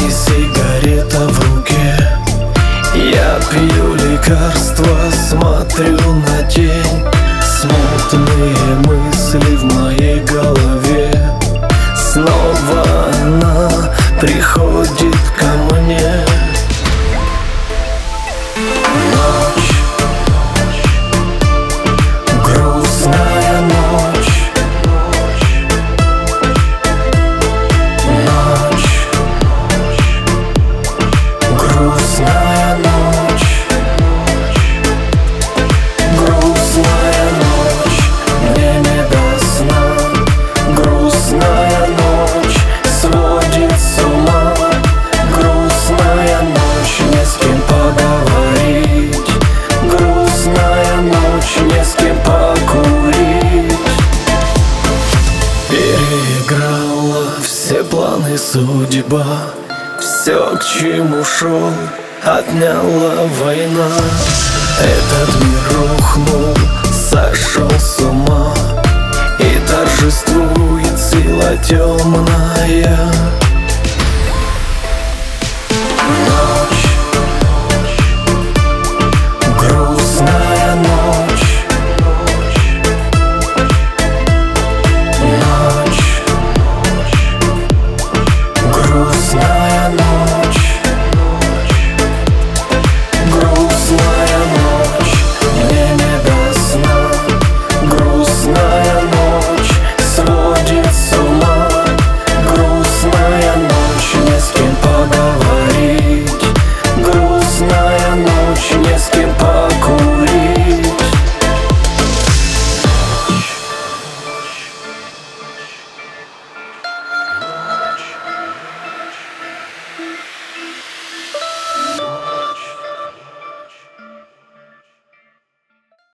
и сигарета в руке. Я пью лекарства, смотрю на тень. Смутные мысли в моей голове. Снова она приходит ко мне. Ночь, грустная ночь. Ночь, грустная ночь. Грустная ночь, мне не до сна. Грустная ночь сводит с ума. Грустная ночь, не с кем поговорить. Грустная ночь, не с кем покурить. Переиграла все планы судьба. Все, к чему шел, отняла война. Этот мир рухнул, сошел с ума. И торжествует сила темная.